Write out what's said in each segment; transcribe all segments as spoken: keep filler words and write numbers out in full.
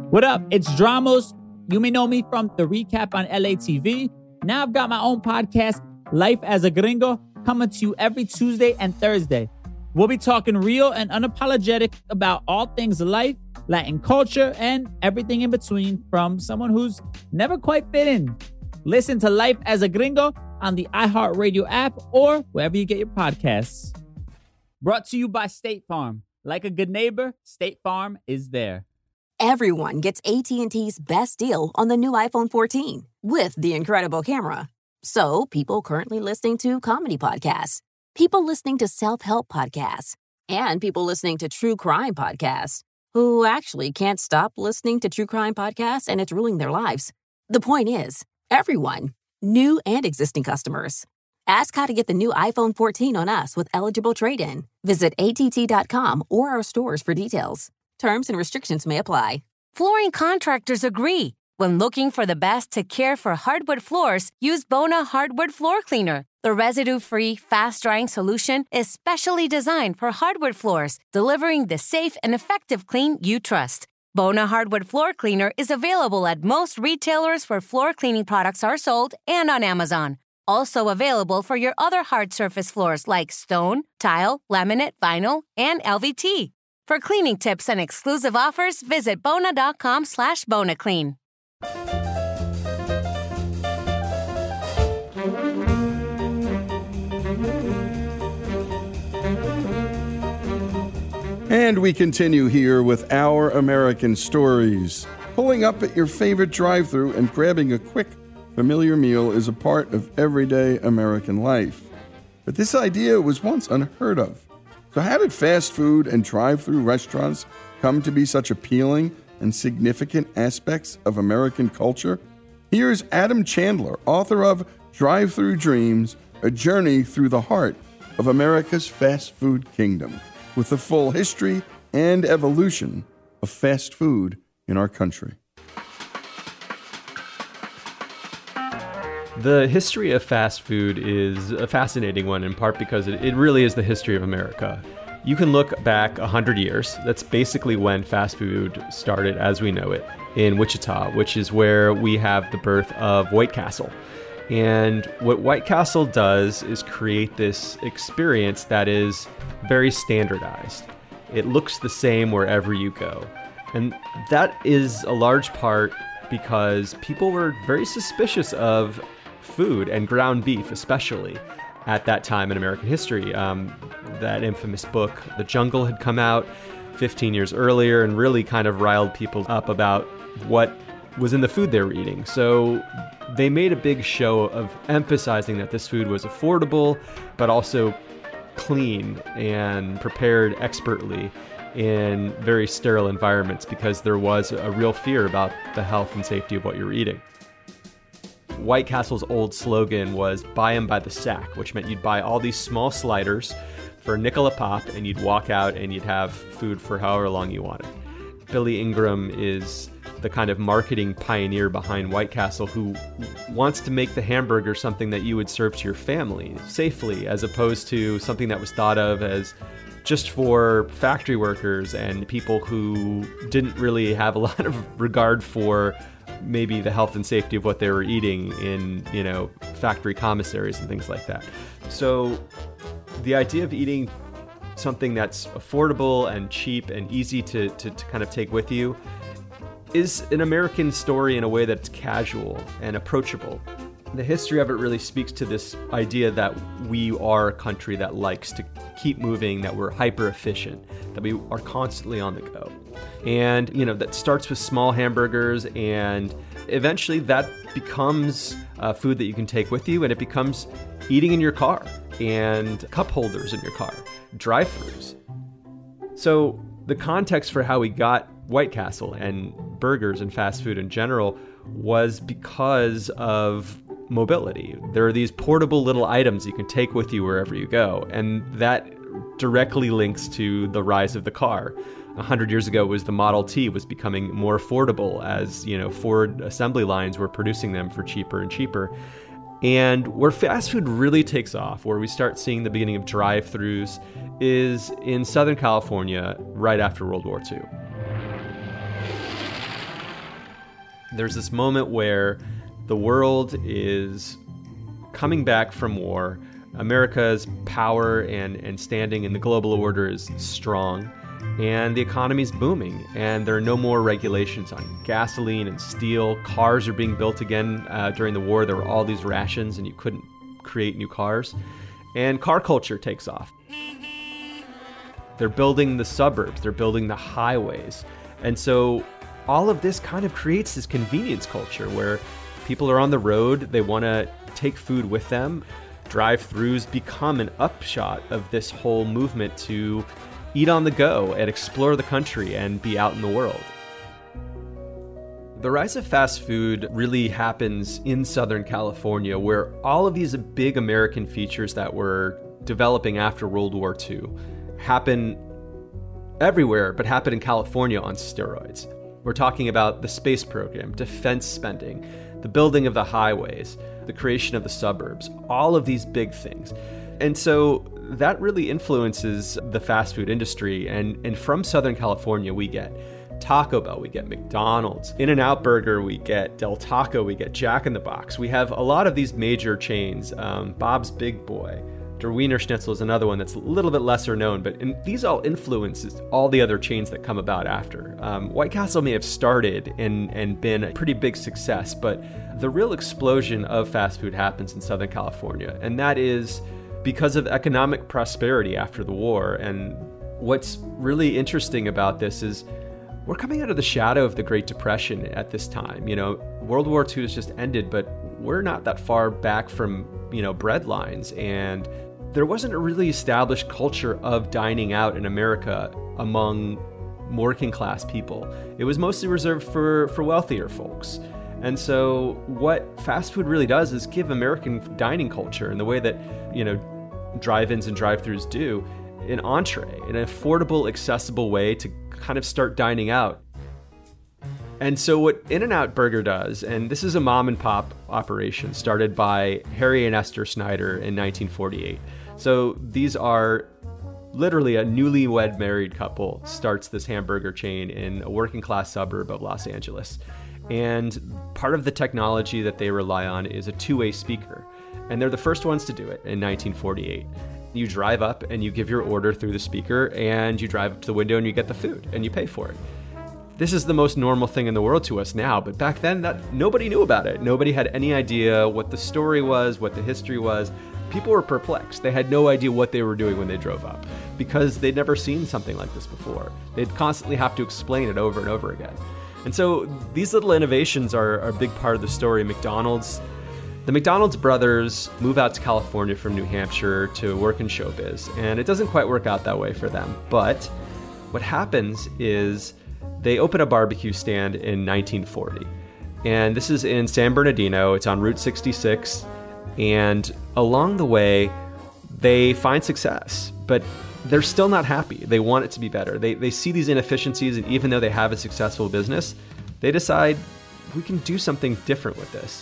What up? It's Dramos. You may know me from the recap on L A T V. Now I've got my own podcast, Life as a Gringo, coming to you every Tuesday and Thursday. We'll be talking real and unapologetic about all things life, Latin culture, and everything in between from someone who's never quite fit in. Listen to Life as a Gringo on the iHeartRadio app or wherever you get your podcasts. Brought to you by State Farm. Like a good neighbor, State Farm is there. Everyone gets A T and T's best deal on the new iPhone fourteen with the incredible camera. So, people currently listening to comedy podcasts, people listening to self-help podcasts, and people listening to true crime podcasts who actually can't stop listening to true crime podcasts and it's ruining their lives. The point is, everyone, new and existing customers. Ask how to get the new iPhone fourteen on us with eligible trade-in. Visit A T T dot com or our stores for details. Terms and restrictions may apply. Flooring contractors agree. When looking for the best to care for hardwood floors, use Bona Hardwood Floor Cleaner. The residue-free, fast-drying solution is specially designed for hardwood floors, delivering the safe and effective clean you trust. Bona Hardwood Floor Cleaner is available at most retailers where floor cleaning products are sold and on Amazon. Also available for your other hard surface floors like stone, tile, laminate, vinyl, and L V T. For cleaning tips and exclusive offers, visit Bona.com slash BonaClean. And we continue here with Our American Stories. Pulling up at your favorite drive-thru and grabbing a quick, familiar meal is a part of everyday American life. But this idea was once unheard of. So how did fast food and drive-thru restaurants come to be such appealing and significant aspects of American culture? Here's Adam Chandler, author of Drive-Thru Dreams, A Journey Through the Heart of America's Fast Food Kingdom, with the full history and evolution of fast food in our country. The history of fast food is a fascinating one, in part because it, it really is the history of America. You can look back one hundred years. That's basically when fast food started as we know it in Wichita, which is where we have the birth of White Castle. And what White Castle does is create this experience that is very standardized. It looks the same wherever you go. And that is a large part because people were very suspicious of food and ground beef, especially at that time in American history. Um, that infamous book, The Jungle, had come out fifteen years earlier and really kind of riled people up about what was in the food they were eating. So they made a big show of emphasizing that this food was affordable, but also clean and prepared expertly in very sterile environments because there was a real fear about the health and safety of what you were eating. White Castle's old slogan was buy 'em by the sack, which meant you'd buy all these small sliders for a nickel a pop and you'd walk out and you'd have food for however long you wanted. Billy Ingram is the kind of marketing pioneer behind White Castle who wants to make the hamburger something that you would serve to your family safely, as opposed to something that was thought of as just for factory workers and people who didn't really have a lot of regard for maybe the health and safety of what they were eating in, you know, factory commissaries and things like that. So the idea of eating something that's affordable and cheap and easy to, to, to kind of take with you is an American story in a way that's casual and approachable. The history of it really speaks to this idea that we are a country that likes to keep moving, that we're hyper efficient, that we are constantly on the go. And, you know, that starts with small hamburgers, and eventually that becomes uh, food that you can take with you, and it becomes eating in your car and cup holders in your car, drive-thrus. So the context for how we got White Castle and burgers and fast food in general was because of mobility. There are these portable little items you can take with you wherever you go, and that directly links to the rise of the car. A hundred years ago, it was the Model T was becoming more affordable as, you know, Ford assembly lines were producing them for cheaper and cheaper. And where fast food really takes off, where we start seeing the beginning of drive-thrus, is in Southern California right after World War Two. There's this moment where the world is coming back from war. America's power and, and standing in the global order is strong, and the economy's booming, and there are no more regulations on gasoline and steel. Cars are being built again. Uh, during the war, there were all these rations, and you couldn't create new cars. And car culture takes off. They're building the suburbs. They're building the highways. And so all of this kind of creates this convenience culture where people are on the road. They want to take food with them. Drive-thrus become an upshot of this whole movement to eat on the go and explore the country and be out in the world. The rise of fast food really happens in Southern California, where all of these big American features that were developing after World War Two happen everywhere, but happen in California on steroids. We're talking about the space program, defense spending, the building of the highways, the creation of the suburbs, all of these big things. And so that really influences the fast food industry. And, and from Southern California, we get Taco Bell, we get McDonald's, In-N-Out Burger, we get Del Taco, we get Jack in the Box. We have a lot of these major chains, um, Bob's Big Boy, Der Wiener Schnitzel is another one that's a little bit lesser known, but in, these all influences all the other chains that come about after. Um, White Castle may have started and, and been a pretty big success, but the real explosion of fast food happens in Southern California, and that is because of economic prosperity after the war. And what's really interesting about this is we're coming out of the shadow of the Great Depression at this time. You know, World War Two has just ended, but we're not that far back from, you know, bread lines, and there wasn't a really established culture of dining out in America among working class people. It was mostly reserved for, for wealthier folks. And so what fast food really does is give American dining culture in the way that, you know, drive-ins and drive-thrus do, an entree, an affordable, accessible way to kind of start dining out. And so what In-N-Out Burger does, and this is a mom and pop operation started by Harry and Esther Snyder in nineteen forty-eight. So these are literally a newlywed married couple starts this hamburger chain in a working class suburb of Los Angeles. And part of the technology that they rely on is a two-way speaker. And they're the first ones to do it in nineteen forty-eight. You drive up and you give your order through the speaker, and you drive up to the window and you get the food and you pay for it. This is the most normal thing in the world to us now, but back then that nobody knew about it. Nobody had any idea what the story was, what the history was. People were perplexed. They had no idea what they were doing when they drove up because they'd never seen something like this before. They'd constantly have to explain it over and over again. And so these little innovations are, are a big part of the story. McDonald's, the McDonald's brothers move out to California from New Hampshire to work in showbiz, and it doesn't quite work out that way for them. But what happens is they open a barbecue stand in nineteen forty. And this is in San Bernardino. It's on Route sixty-six. And along the way, they find success, but they're still not happy. They want it to be better. They, they see these inefficiencies, and even though they have a successful business, they decide we can do something different with this.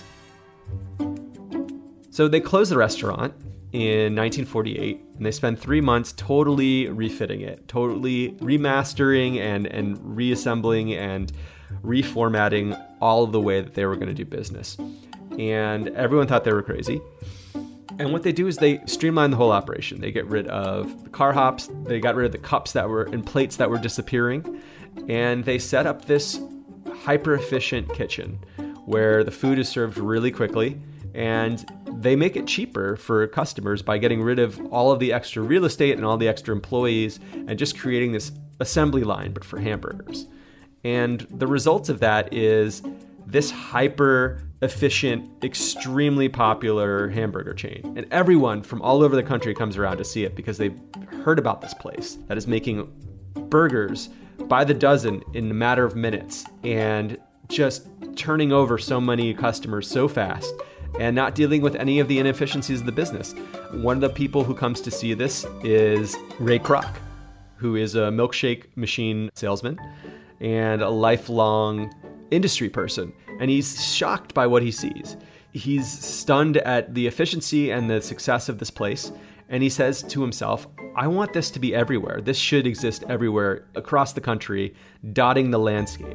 So they close the restaurant in nineteen forty-eight, and they spend three months totally refitting it, totally remastering and, and reassembling and reformatting all of the way that they were going to do business. And everyone thought they were crazy. And what they do is they streamline the whole operation. They get rid of the car hops, they got rid of the cups that were and plates that were disappearing, and they set up this hyper-efficient kitchen where the food is served really quickly, and they make it cheaper for customers by getting rid of all of the extra real estate and all the extra employees and just creating this assembly line, but for hamburgers. And the result of that is this hyper efficient, extremely popular hamburger chain. And everyone from all over the country comes around to see it because they've heard about this place that is making burgers by the dozen in a matter of minutes and just turning over so many customers so fast and not dealing with any of the inefficiencies of the business. One of the people who comes to see this is Ray Kroc, who is a milkshake machine salesman and a lifelong industry person. And he's shocked by what he sees. He's stunned at the efficiency and the success of this place. And he says to himself, I want this to be everywhere. This should exist everywhere across the country, dotting the landscape.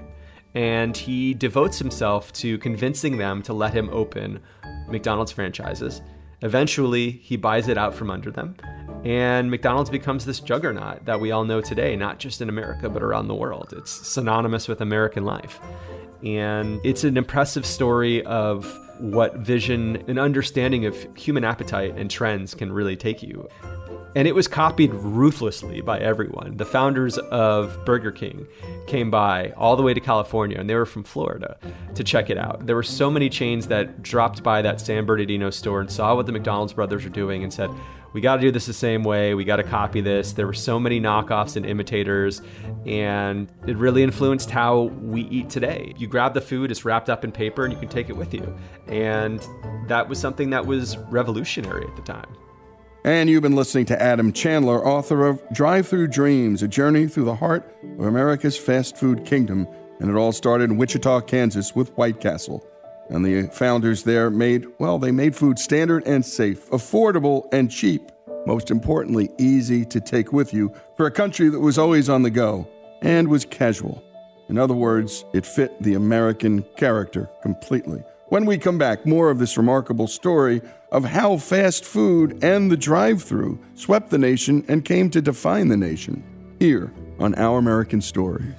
and he devotes himself to convincing them to let him open McDonald's franchises. Eventually, he buys it out from under them, and McDonald's becomes this juggernaut that we all know today, not just in America, but around the world. It's synonymous with American life. And it's an impressive story of what vision and understanding of human appetite and trends can really take you. And it was copied ruthlessly by everyone. The founders of Burger King came by all the way to California, and they were from Florida, to check it out. There were so many chains that dropped by that San Bernardino store and saw what the McDonald's brothers were doing and said, we got to do this the same way. We got to copy this. There were so many knockoffs and imitators, and it really influenced how we eat today. You grab the food, it's wrapped up in paper, and you can take it with you. And that was something that was revolutionary at the time. And you've been listening to Adam Chandler, author of Drive-Thru Dreams, a journey through the heart of America's fast food kingdom. And it all started in Wichita, Kansas with White Castle. And the founders there made, well, they made food standard and safe, affordable and cheap. Most importantly, easy to take with you for a country that was always on the go and was casual. In other words, it fit the American character completely. When we come back, more of this remarkable story of how fast food and the drive-thru swept the nation and came to define the nation, here on Our American Stories.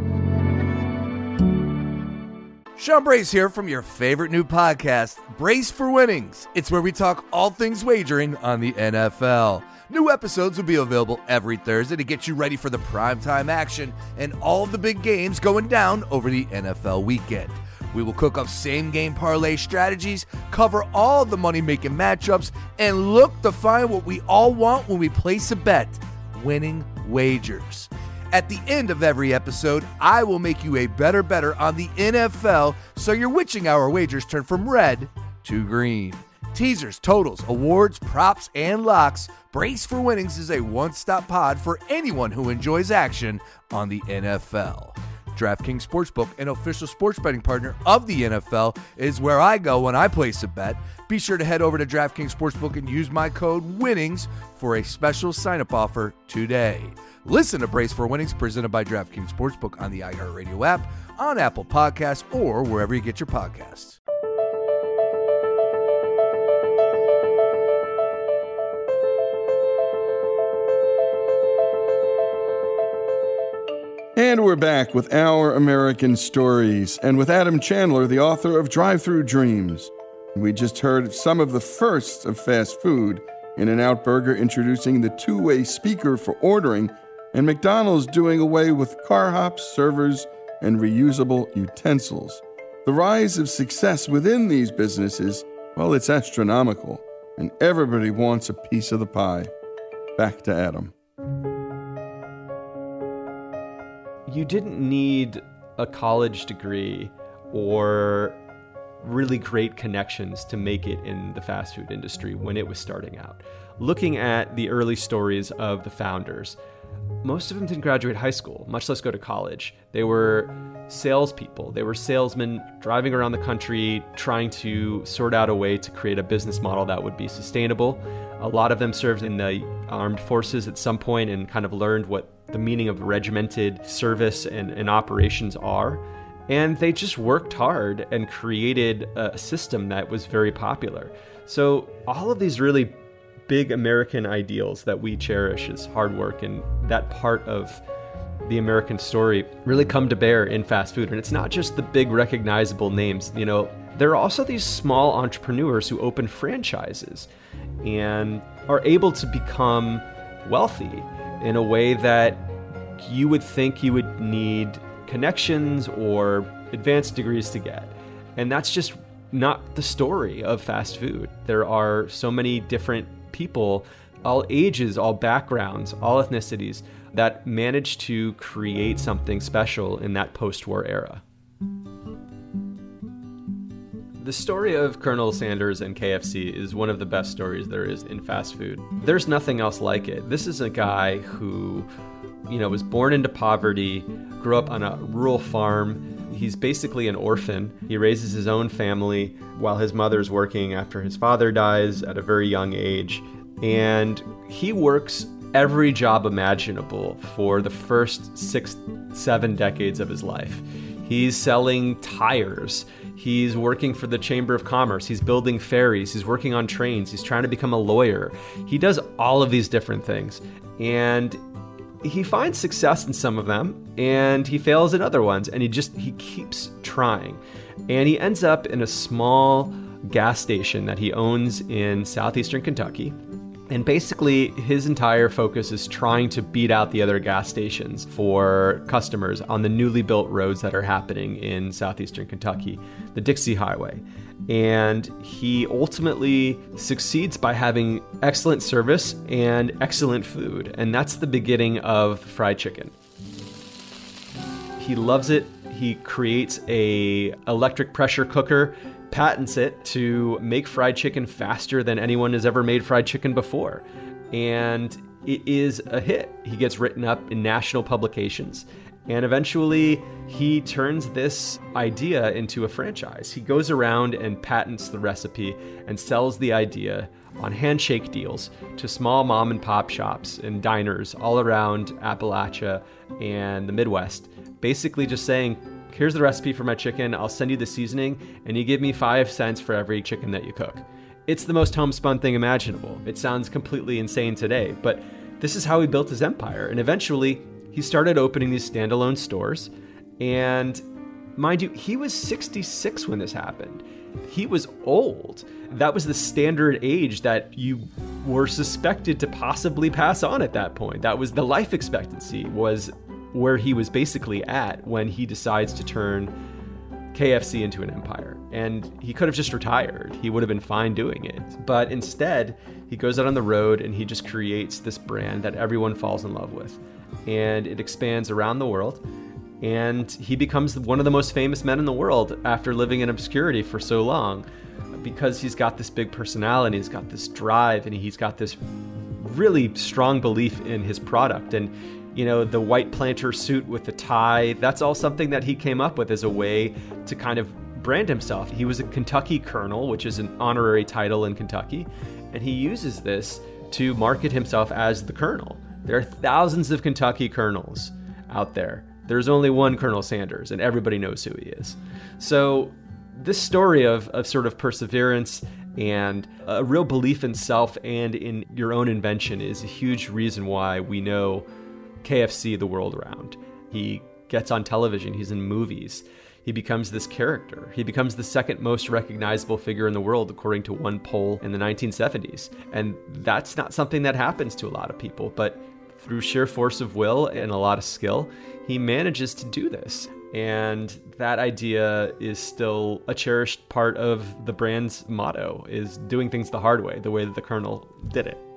Sean Brace here from your favorite new podcast, Brace for Winnings. It's where we talk all things wagering on the N F L. New episodes will be available every Thursday to get you ready for the primetime action and all of the big games going down over the N F L weekend. We will cook up same-game parlay strategies, cover all the money-making matchups, and look to find what we all want when we place a bet, winning wagers. At the end of every episode, I will make you a better better on the N F L so your witching hour wagers turn from red to green. Teasers, totals, awards, props, and locks, Brace for Winnings is a one-stop pod for anyone who enjoys action on the N F L. DraftKings Sportsbook, an official sports betting partner of the N F L, is where I go when I place a bet. Be sure to head over to DraftKings Sportsbook and use my code WINNINGS for a special sign-up offer today. Listen to Brace for Winnings presented by DraftKings Sportsbook on the iHeartRadio app, on Apple Podcasts, or wherever you get your podcasts. And we're back with Our American Stories, and with Adam Chandler, the author of Drive-Thru Dreams. We just heard some of the firsts of fast food, In-N-Out Burger introducing the two-way speaker for ordering, and McDonald's doing away with car hops, servers, and reusable utensils. The rise of success within these businesses, well, it's astronomical, and everybody wants a piece of the pie. Back to Adam. You didn't need a college degree or really great connections to make it in the fast food industry when it was starting out. Looking at the early stories of the founders, most of them didn't graduate high school, much less go to college. They were salespeople. They were salesmen driving around the country trying to sort out a way to create a business model that would be sustainable. A lot of them served in the armed forces at some point and kind of learned what the meaning of regimented service and, and operations are. And they just worked hard and created a system that was very popular. So all of these really big American ideals that we cherish is hard work, and that part of the American story really come to bear in fast food. And it's not just the big recognizable names. You know, there are also these small entrepreneurs who open franchises and are able to become wealthy in a way that you would think you would need connections or advanced degrees to get. And that's just not the story of fast food. There are so many different people, all ages, all backgrounds, all ethnicities, that managed to create something special in that post-war era. The story of Colonel Sanders and K F C is one of the best stories there is in fast food. There's nothing else like it. This is a guy who, you know, was born into poverty, grew up on a rural farm. He's basically an orphan. He raises his own family while his mother's working after his father dies at a very young age. And he works every job imaginable for the first six, seven decades of his life. He's selling tires. He's working for the Chamber of Commerce. He's building ferries. He's working on trains. He's trying to become a lawyer. He does all of these different things. And he finds success in some of them, and he fails in other ones. And he just, he keeps trying. And he ends up in a small gas station that he owns in southeastern Kentucky. And basically, his entire focus is trying to beat out the other gas stations for customers on the newly built roads that are happening in southeastern Kentucky, the Dixie Highway. And he ultimately succeeds by having excellent service and excellent food. And that's the beginning of fried chicken. He loves it. He creates a electric pressure cooker, patents it to make fried chicken faster than anyone has ever made fried chicken before. And it is a hit. He gets written up in national publications. And eventually, he turns this idea into a franchise. He goes around and patents the recipe and sells the idea on handshake deals to small mom and pop shops and diners all around Appalachia and the Midwest. Basically just saying, here's the recipe for my chicken, I'll send you the seasoning, and you give me five cents for every chicken that you cook. It's the most homespun thing imaginable. It sounds completely insane today, but this is how he built his empire. And eventually, he started opening these standalone stores. And mind you, he was sixty-six when this happened. He was old. That was the standard age that you were suspected to possibly pass on at that point. That was the life expectancy, was where he was basically at when he decides to turn K F C into an empire. And he could have just retired. He would have been fine doing it. But instead, he goes out on the road and he just creates this brand that everyone falls in love with. And it expands around the world. And he becomes one of the most famous men in the world after living in obscurity for so long, because he's got this big personality, he's got this drive, and he's got this really strong belief in his product. And you know, the white planter suit with the tie, that's all something that he came up with as a way to kind of brand himself. He was a Kentucky Colonel, which is an honorary title in Kentucky, and he uses this to market himself as the Colonel. There are thousands of Kentucky Colonels out there. There's only one Colonel Sanders, and everybody knows who he is. So this story of, of sort of perseverance and a real belief in self and in your own invention is a huge reason why we know K F C the world around. He gets on television, he's in movies, he becomes this character. He becomes the second most recognizable figure in the world, according to one poll in the nineteen seventies. And that's not something that happens to a lot of people, but through sheer force of will and a lot of skill, he manages to do this. And that idea is still a cherished part of the brand's motto, is doing things the hard way, the way that the Colonel did it.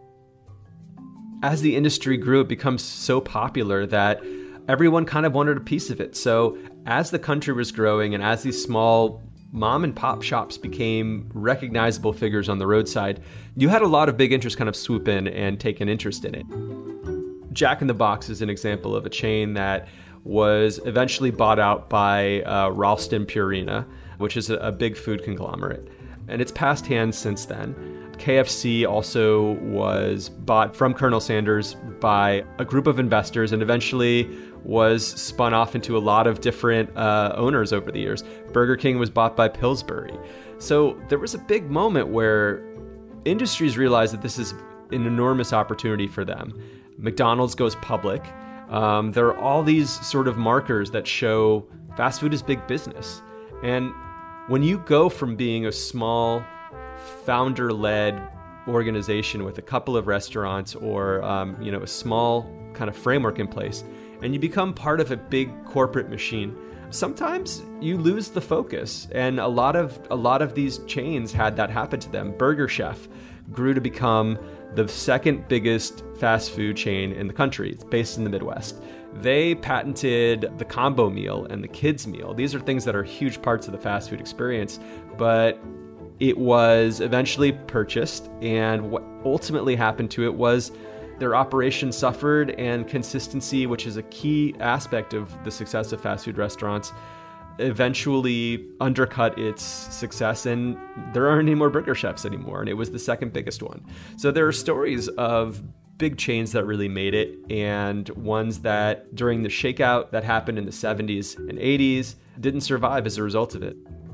As the industry grew, it becomes so popular that everyone kind of wanted a piece of it. So as the country was growing and as these small mom and pop shops became recognizable figures on the roadside, you had a lot of big interest kind of swoop in and take an interest in it. Jack in the Box is an example of a chain that was eventually bought out by uh, Ralston Purina, which is a, a big food conglomerate. And it's passed hands since then. K F C also was bought from Colonel Sanders by a group of investors and eventually was spun off into a lot of different uh, owners over the years. Burger King was bought by Pillsbury. So there was a big moment where industries realized that this is an enormous opportunity for them. McDonald's goes public. Um, there are all these sort of markers that show fast food is big business. And when you go from being a small founder-led organization with a couple of restaurants or um, you know, a small kind of framework in place, and you become part of a big corporate machine, sometimes you lose the focus. And a lot of a lot of these chains had that happen to them. Burger Chef grew to become the second biggest fast food chain in the country. It's based in the Midwest. They patented the combo meal and the kids meal. These are things that are huge parts of the fast food experience, but it was eventually purchased, and what ultimately happened to it was their operation suffered, and consistency, which is a key aspect of the success of fast food restaurants, eventually undercut its success, and there aren't any more Burger Chefs anymore, and it was the second biggest one. So there are stories of big chains that really made it, and ones that during the shakeout that happened in the seventies and eighties didn't survive as a result of it.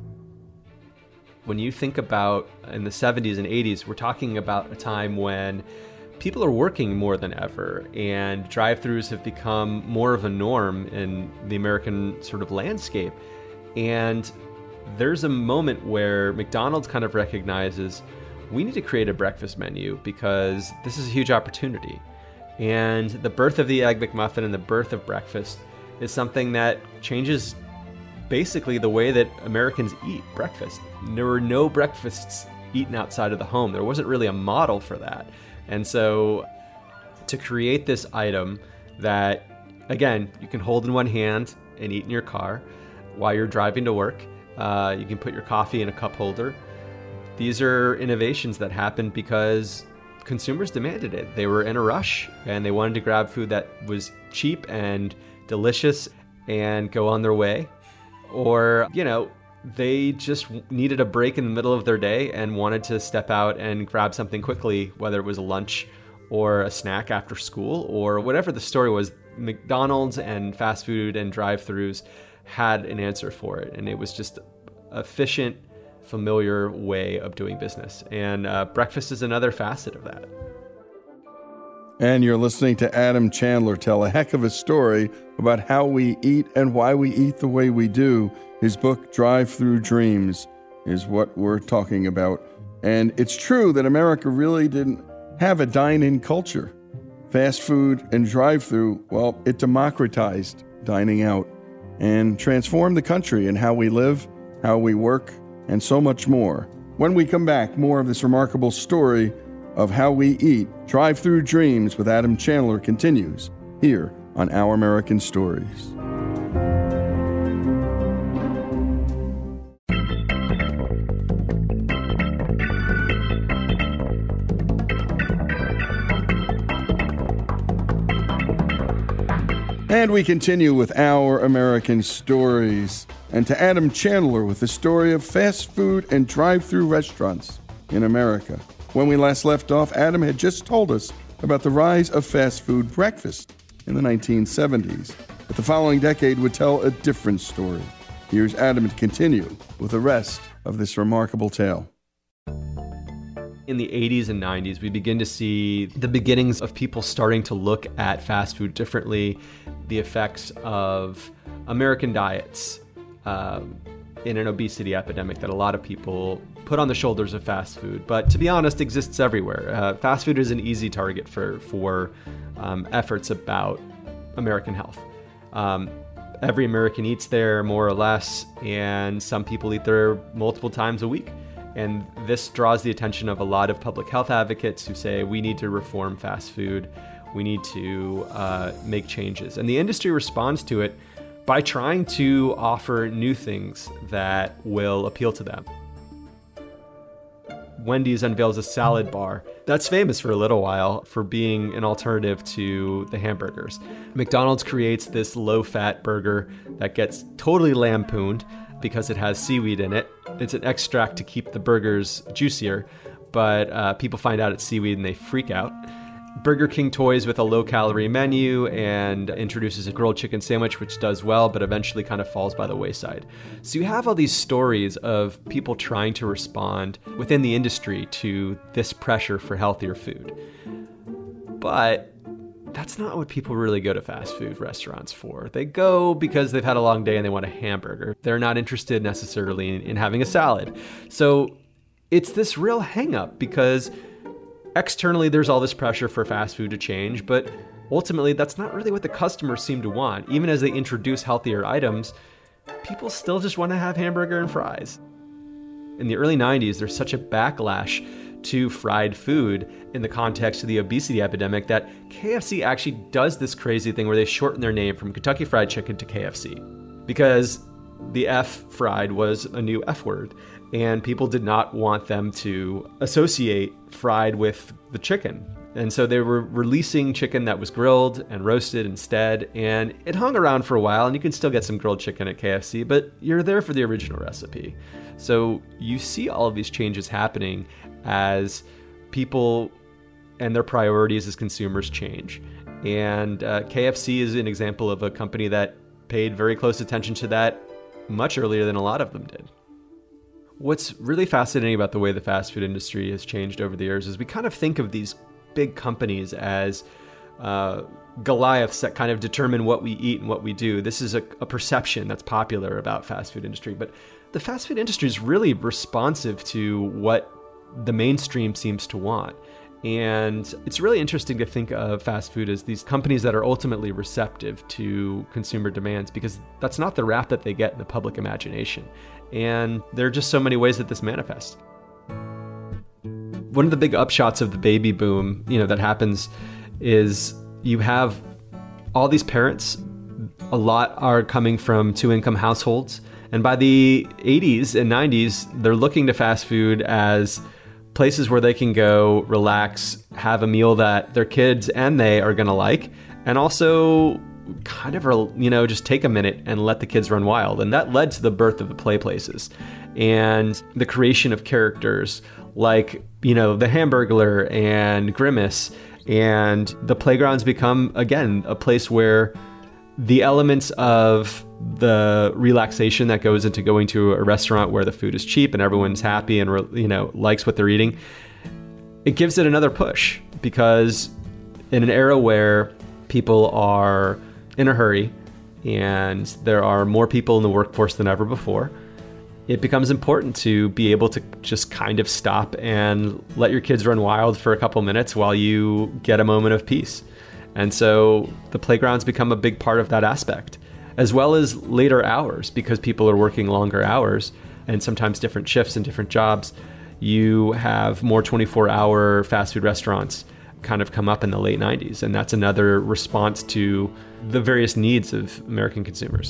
When you think about in the seventies and eighties, we're talking about a time when people are working more than ever, and drive-thrus have become more of a norm in the American sort of landscape. And there's a moment where McDonald's kind of recognizes we need to create a breakfast menu because this is a huge opportunity. And the birth of the Egg McMuffin and the birth of breakfast is something that changes basically the way that Americans eat breakfast. There were no breakfasts eaten outside of the home. There wasn't really a model for that. And so to create this item that, again, you can hold in one hand and eat in your car while you're driving to work, uh, you can put your coffee in a cup holder. These are innovations that happened because consumers demanded it. They were in a rush and they wanted to grab food that was cheap and delicious and go on their way. Or, you know, they just needed a break in the middle of their day and wanted to step out and grab something quickly, whether it was a lunch or a snack after school or whatever the story was. McDonald's and fast food and drive-thrus had an answer for it. And it was just efficient, familiar way of doing business. And uh, breakfast is another facet of that. And you're listening to Adam Chandler tell a heck of a story about how we eat and why we eat the way we do. His book, Drive-Thru Dreams, is what we're talking about. And it's true that America really didn't have a dine-in culture. Fast food and drive-thru, well, it democratized dining out and transformed the country and how we live, how we work, and so much more. When we come back, more of this remarkable story of how we eat. Drive-Thru Dreams with Adam Chandler continues here on Our American Stories. And we continue with Our American Stories, and to Adam Chandler with the story of fast food and drive-thru restaurants in America. When we last left off, Adam had just told us about the rise of fast food breakfast in the nineteen seventies. But the following decade would tell a different story. Here's Adam to continue with the rest of this remarkable tale. In the eighties and nineties, we begin to see the beginnings of people starting to look at fast food differently, the effects of American diets um, in an obesity epidemic that a lot of people put on the shoulders of fast food, but to be honest, exists everywhere. Uh, fast food is an easy target for, for um, efforts about American health. Um, every American eats there more or less, and some people eat there multiple times a week. And this draws the attention of a lot of public health advocates who say we need to reform fast food, we need to uh, make changes. And the industry responds to it by trying to offer new things that will appeal to them. Wendy's unveils a salad bar that's famous for a little while for being an alternative to the hamburgers. McDonald's creates this low-fat burger that gets totally lampooned because it has seaweed in it. It's an extract to keep the burgers juicier, but uh, people find out it's seaweed and they freak out. Burger King toys with a low-calorie menu and introduces a grilled chicken sandwich, which does well, but eventually kind of falls by the wayside. So you have all these stories of people trying to respond within the industry to this pressure for healthier food. But that's not what people really go to fast food restaurants for. They go because they've had a long day and they want a hamburger. They're not interested necessarily in, in having a salad. So it's this real hang-up because externally, there's all this pressure for fast food to change, but ultimately, that's not really what the customers seem to want. Even as they introduce healthier items, people still just want to have hamburger and fries. In the early nineties, there's such a backlash to fried food in the context of the obesity epidemic that K F C actually does this crazy thing where they shorten their name from Kentucky Fried Chicken to K F C because the F fried was a new F word. And people did not want them to associate fried with the chicken. And so they were releasing chicken that was grilled and roasted instead. And it hung around for a while, and you can still get some grilled chicken at K F C, but you're there for the original recipe. So you see all of these changes happening as people and their priorities as consumers change. And uh, K F C is an example of a company that paid very close attention to that much earlier than a lot of them did. What's really fascinating about the way the fast food industry has changed over the years is we kind of think of these big companies as uh, Goliaths that kind of determine what we eat and what we do. This is a, a perception that's popular about fast food industry, but the fast food industry is really responsive to what the mainstream seems to want. And it's really interesting to think of fast food as these companies that are ultimately receptive to consumer demands, because that's not the rap that they get in the public imagination. And there are just so many ways that this manifests. One of the big upshots of the baby boom, you know, that happens is you have all these parents, a lot are coming from two-income households. And by the eighties and nineties, they're looking to fast food as places where they can go, relax, have a meal that their kids and they are going to like, and also kind of, you know, just take a minute and let the kids run wild. And that led to the birth of the play places and the creation of characters like, you know, the Hamburglar and Grimace. And the playgrounds become, again, a place where the elements of the relaxation that goes into going to a restaurant where the food is cheap and everyone's happy and, you know, likes what they're eating, it gives it another push, because in an era where people are in a hurry and there are more people in the workforce than ever before, it becomes important to be able to just kind of stop and let your kids run wild for a couple minutes while you get a moment of peace. And so the playgrounds become a big part of that aspect, as well as later hours, because people are working longer hours and sometimes different shifts and different jobs. You have more twenty-four hour fast food restaurants kind of come up in the late nineties. And that's another response to the various needs of American consumers.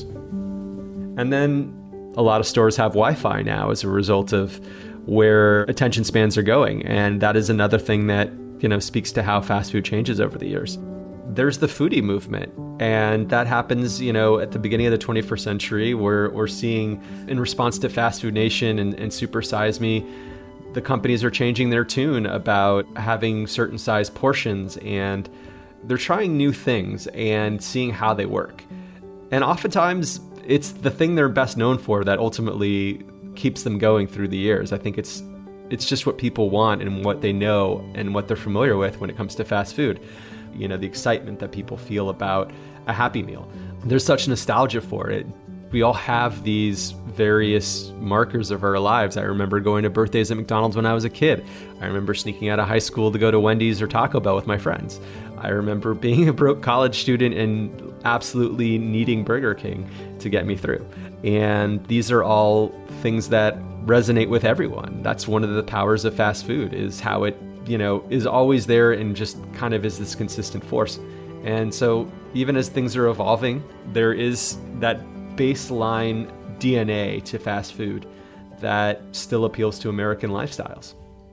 And then a lot of stores have Wi-Fi now as a result of where attention spans are going. And that is another thing that, you know, speaks to how fast food changes over the years. There's the foodie movement, and that happens, you know, at the beginning of the twenty-first century, where we're seeing, in response to Fast Food Nation and, and Super Size Me, the companies are changing their tune about having certain size portions, and they're trying new things and seeing how they work. And oftentimes, it's the thing they're best known for that ultimately keeps them going through the years. I think it's it's just what people want and what they know and what they're familiar with when it comes to fast food. You know, the excitement that people feel about a Happy Meal. There's such nostalgia for it. We all have these various markers of our lives. I remember going to birthdays at McDonald's when I was a kid. I remember sneaking out of high school to go to Wendy's or Taco Bell with my friends. I remember being a broke college student and absolutely needing Burger King to get me through. And these are all things that resonate with everyone. That's one of the powers of fast food, is how it, you know, is always there and just kind of is this consistent force. And so even as things are evolving, there is that baseline D N A to fast food that still appeals to American lifestyles.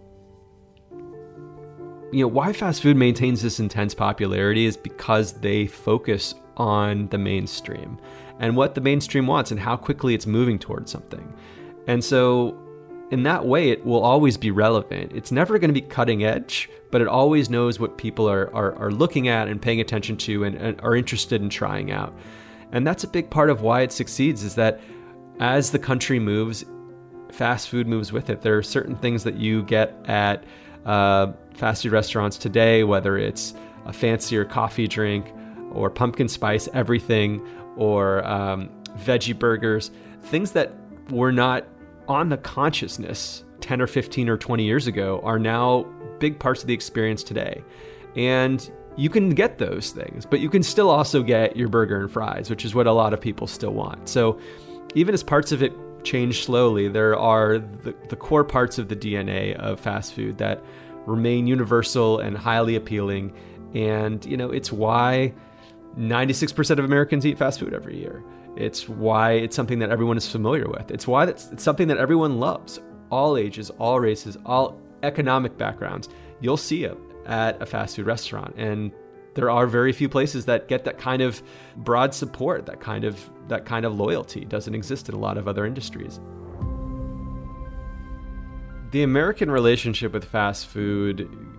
You know, why fast food maintains this intense popularity is because they focus on the mainstream and what the mainstream wants and how quickly it's moving towards something. And so in that way, it will always be relevant. It's never going to be cutting edge, but it always knows what people are are, are looking at and paying attention to and, and are interested in trying out. And that's a big part of why it succeeds, is that as the country moves, fast food moves with it. There are certain things that you get at uh, fast food restaurants today, whether it's a fancier coffee drink or pumpkin spice everything or um, veggie burgers, things that were not on the consciousness ten or fifteen or twenty years ago are now big parts of the experience today. And you can get those things, but you can still also get your burger and fries, which is what a lot of people still want. So even as parts of it change slowly, there are the, the core parts of the D N A of fast food that remain universal and highly appealing. And, you know, it's why ninety-six percent of Americans eat fast food every year. It's why it's something that everyone is familiar with. It's why it's, it's something that everyone loves. All ages, all races, all economic backgrounds. You'll see it at a fast food restaurant. And there are very few places that get that kind of broad support, that kind of that kind of loyalty. It doesn't exist in a lot of other industries. The American relationship with fast food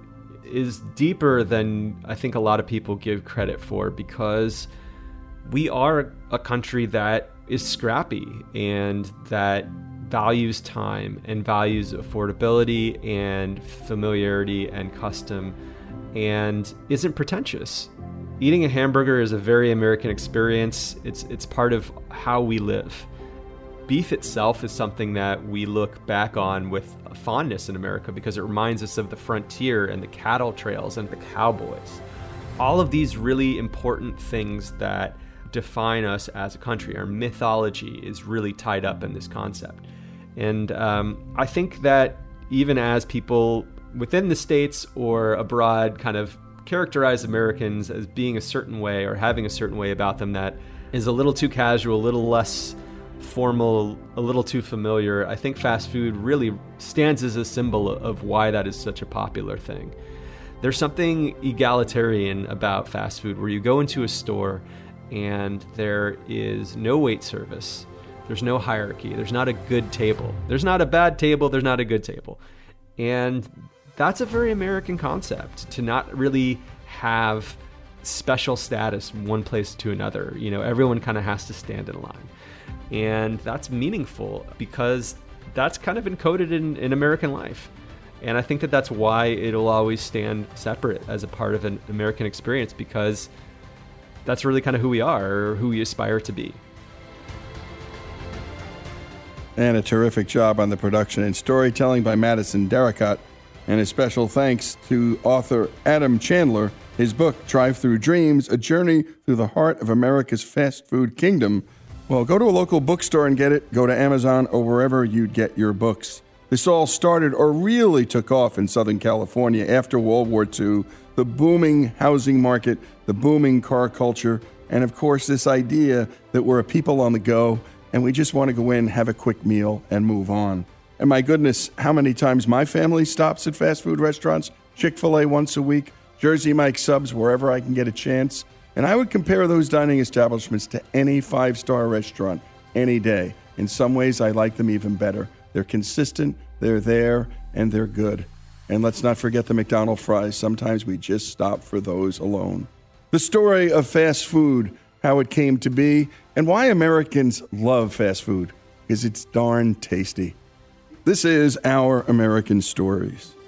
is deeper than I think a lot of people give credit for, because we are a country that is scrappy and that values time and values affordability and familiarity and custom and isn't pretentious. Eating a hamburger is a very American experience. It's it's part of how we live. Beef itself is something that we look back on with fondness in America because it reminds us of the frontier and the cattle trails and the cowboys. All of these really important things that define us as a country. Our mythology is really tied up in this concept. And um, I think that even as people within the States or abroad kind of characterize Americans as being a certain way or having a certain way about them that is a little too casual, a little less formal, a little too familiar, I think fast food really stands as a symbol of why that is such a popular thing. There's something egalitarian about fast food where you go into a store and there is no wait service. There's no hierarchy. There's not a good table. There's not a bad table. There's not a good table. And that's a very American concept, to not really have special status from one place to another. You know, everyone kind of has to stand in line. And that's meaningful because that's kind of encoded in, in American life. And I think that that's why it'll always stand separate as a part of an American experience, because that's really kind of who we are, or who we aspire to be. And a terrific job on the production and storytelling by Madison Darracott. And a special thanks to author Adam Chandler. His book, Drive Through Dreams, A Journey Through the Heart of America's Fast Food Kingdom. Well, go to a local bookstore and get it. Go to Amazon or wherever you'd get your books. This all started or really took off in Southern California after World War Two. The booming housing market, the booming car culture, and of course this idea that we're a people on the go and we just want to go in, have a quick meal, and move on. And my goodness, how many times my family stops at fast food restaurants, Chick-fil-A once a week, Jersey Mike's Subs, wherever I can get a chance. And I would compare those dining establishments to any five-star restaurant any day. In some ways, I like them even better. They're consistent, they're there, and they're good. And let's not forget the McDonald's fries. Sometimes we just stop for those alone. The story of fast food, how it came to be, and why Americans love fast food, because it's darn tasty. This is Our American Stories.